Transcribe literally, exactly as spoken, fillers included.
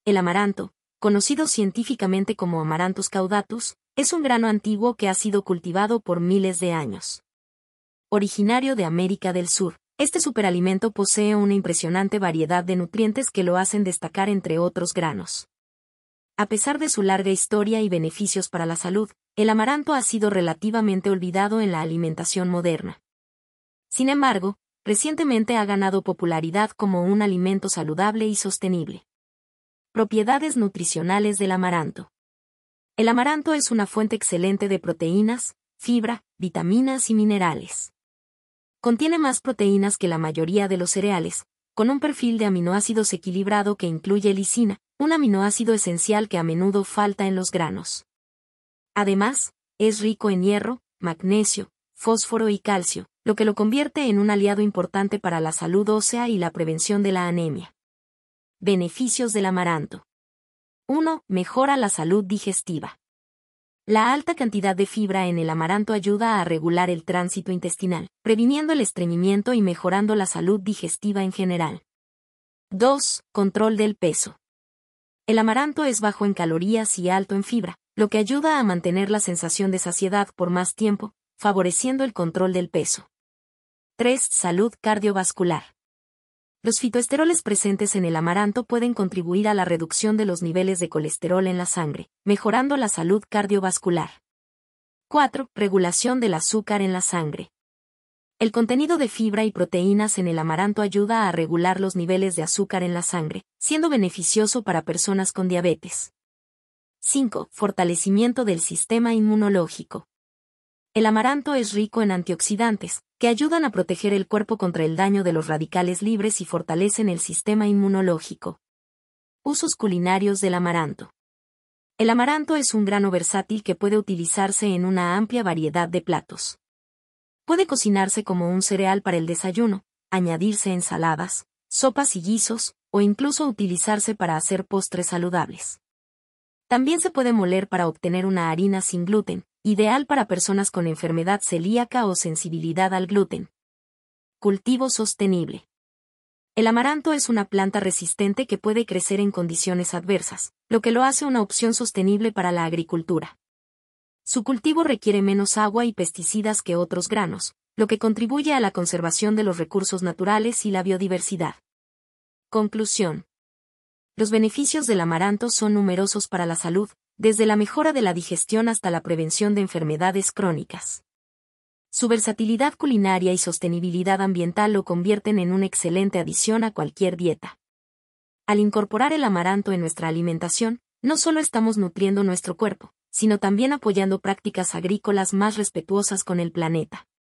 El amaranto, conocido científicamente como Amaranthus caudatus, es un grano antiguo que ha sido cultivado por miles de años. Originario de América del Sur, este superalimento posee una impresionante variedad de nutrientes que lo hacen destacar entre otros granos. A pesar de su larga historia y beneficios para la salud, el amaranto ha sido relativamente olvidado en la alimentación moderna. Sin embargo, recientemente ha ganado popularidad como un alimento saludable y sostenible. Propiedades nutricionales del amaranto. El amaranto es una fuente excelente de proteínas, fibra, vitaminas y minerales. Contiene más proteínas que la mayoría de los cereales, con un perfil de aminoácidos equilibrado que incluye lisina, un aminoácido esencial que a menudo falta en los granos. Además, es rico en hierro, magnesio, fósforo y calcio, lo que lo convierte en un aliado importante para la salud ósea y la prevención de la anemia. Beneficios del amaranto. uno. Mejora la salud digestiva. La alta cantidad de fibra en el amaranto ayuda a regular el tránsito intestinal, previniendo el estreñimiento y mejorando la salud digestiva en general. dos. Control del peso. El amaranto es bajo en calorías y alto en fibra, lo que ayuda a mantener la sensación de saciedad por más tiempo, favoreciendo el control del peso. tres. Salud cardiovascular. Los fitoesteroles presentes en el amaranto pueden contribuir a la reducción de los niveles de colesterol en la sangre, mejorando la salud cardiovascular. cuatro. Regulación del azúcar en la sangre. El contenido de fibra y proteínas en el amaranto ayuda a regular los niveles de azúcar en la sangre, siendo beneficioso para personas con diabetes. cinco. Fortalecimiento del sistema inmunológico. El amaranto es rico en antioxidantes, que ayudan a proteger el cuerpo contra el daño de los radicales libres y fortalecen el sistema inmunológico. Usos culinarios del amaranto. El amaranto es un grano versátil que puede utilizarse en una amplia variedad de platos. Puede cocinarse como un cereal para el desayuno, añadirse a ensaladas, sopas y guisos, o incluso utilizarse para hacer postres saludables. También se puede moler para obtener una harina sin gluten, ideal para personas con enfermedad celíaca o sensibilidad al gluten. Cultivo sostenible. El amaranto es una planta resistente que puede crecer en condiciones adversas, lo que lo hace una opción sostenible para la agricultura. Su cultivo requiere menos agua y pesticidas que otros granos, lo que contribuye a la conservación de los recursos naturales y la biodiversidad. Conclusión. Los beneficios del amaranto son numerosos para la salud, desde la mejora de la digestión hasta la prevención de enfermedades crónicas. Su versatilidad culinaria y sostenibilidad ambiental lo convierten en una excelente adición a cualquier dieta. Al incorporar el amaranto en nuestra alimentación, no solo estamos nutriendo nuestro cuerpo, sino también apoyando prácticas agrícolas más respetuosas con el planeta.